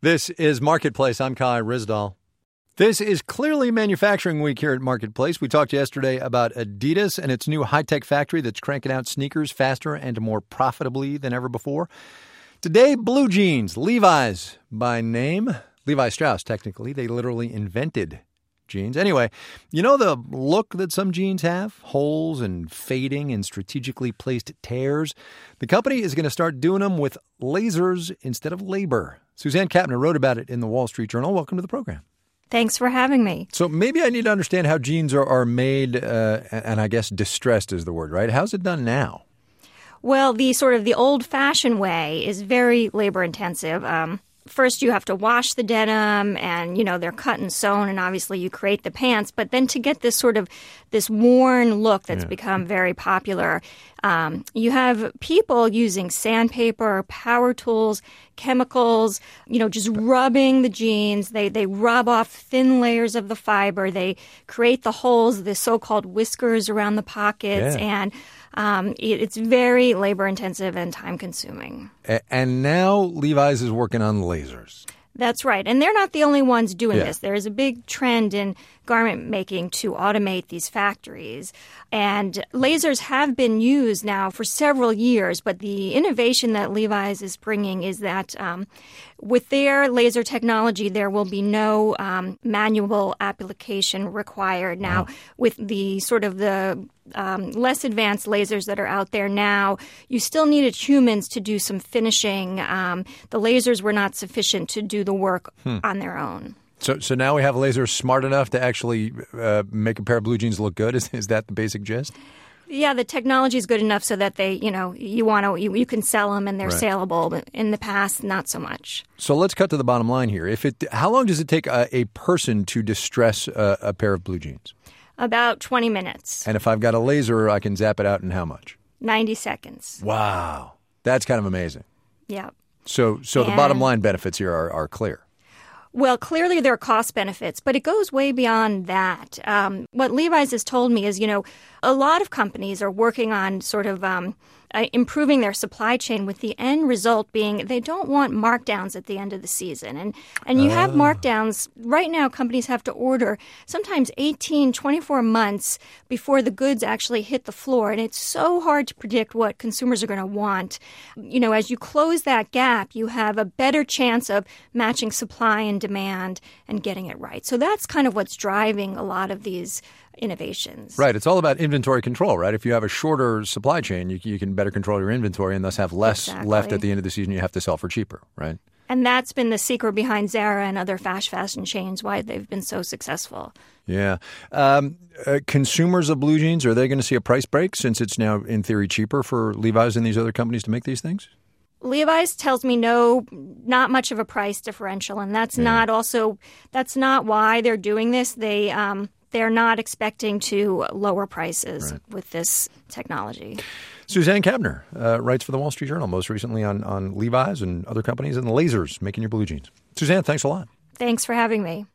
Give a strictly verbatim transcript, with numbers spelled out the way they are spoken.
This is Marketplace. I'm Kai Ryssdal. This is clearly Manufacturing Week here at Marketplace. We talked yesterday about Adidas and its new high-tech factory that's cranking out sneakers faster and more profitably than ever before. Today, blue jeans, Levi's by name. Levi Strauss, technically. They literally invented jeans. Anyway, you know the look that some jeans have? Holes and fading and strategically placed tears? The company is going to start doing them with lasers instead of labor. Suzanne Kapner wrote about it in the Wall Street Journal. Welcome to the program. Thanks for having me. So maybe I need to understand how jeans are, are made, uh, and I guess distressed is the word, right? How's it done now? Well, the sort of the old-fashioned way is very labor-intensive. Um, first, you have to wash the denim, and, you know, they're cut and sewn, and obviously you create the pants. But then to get this sort of this worn look that's yeah. become very popular, um, you have people using sandpaper, power tools, chemicals, you know, just rubbing the jeans. They they rub off thin layers of the fiber. They create the holes, the so-called whiskers around the pockets, yeah. and um, it, it's very labor-intensive and time-consuming. A- and now Levi's is working on lasers. That's right. And they're not the only ones doing yeah. this. There is a big trend in garment making to automate these factories. And lasers have been used now for several years, but the innovation that Levi's is bringing is that um, with their laser technology, there will be no um, manual application required. Now, wow. with the sort of the um, less advanced lasers that are out there now, you still needed humans to do some finishing. Um, the lasers were not sufficient to do the work hmm. on their own. So so now we have lasers smart enough to actually uh, make a pair of blue jeans look good? Is, is that the basic gist? Yeah, the technology is good enough so that they, you know, you want to, you, you can sell them and they're right. saleable. But in the past, not so much. So let's cut to the bottom line here. If it, how long does it take a, a person to distress a, a pair of blue jeans? About twenty minutes. And if I've got a laser, I can zap it out in how much? ninety seconds. Wow. That's kind of amazing. Yeah. So so and, the bottom line benefits here are, are clear. Well, clearly there are cost benefits, but it goes way beyond that. Um, what Levi's has told me is, you know, a lot of companies are working on sort of um, uh, improving their supply chain with the end result being they don't want markdowns at the end of the season. And and you oh. have markdowns. Right now, companies have to order sometimes eighteen, twenty-four months before the goods actually hit the floor. And it's so hard to predict what consumers are going to want. You know, as you close that gap, you have a better chance of matching supply and demand and getting it right. So that's kind of what's driving a lot of these innovations. Right. It's all about inventory control, right? If you have a shorter supply chain, you, you can better control your inventory and thus have less exactly. left at the end of the season you have to sell for cheaper, right? And that's been the secret behind Zara and other fast fashion chains, why they've been so successful. Yeah. Um, uh, consumers of blue jeans, are they going to see a price break since it's now, in theory, cheaper for Levi's and these other companies to make these things? Levi's tells me no, not much of a price differential, and that's yeah. not also that's not why they're doing this. They um, they're not expecting to lower prices right. with this technology. Suzanne Kapner uh, writes for the Wall Street Journal, most recently on on Levi's and other companies and the lasers making your blue jeans. Suzanne, thanks a lot. Thanks for having me.